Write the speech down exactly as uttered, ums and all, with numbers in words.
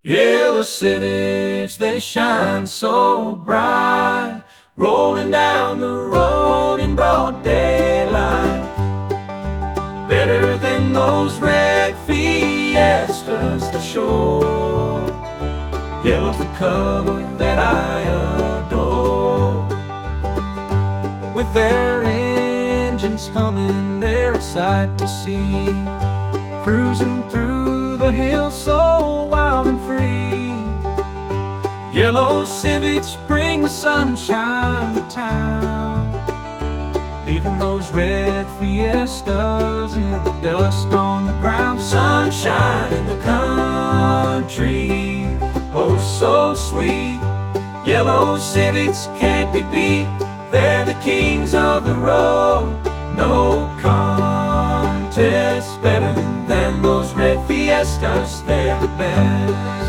Yellow Civics, they shine so bright, rolling down the road in broad daylight. Better than those red Fiestas for sure. Yellow's the color that I adore. With their engines humming, they're a sight to see, cruising through the hills so wild and free. Yellow Civics bring the sunshine to town, leaving those red Fiestas in the dust on the ground. Sunshine in the country, oh so sweet. Yellow Civics can't be beat, they're the kings of the road. No contest better than those red Fiestas, they're the best.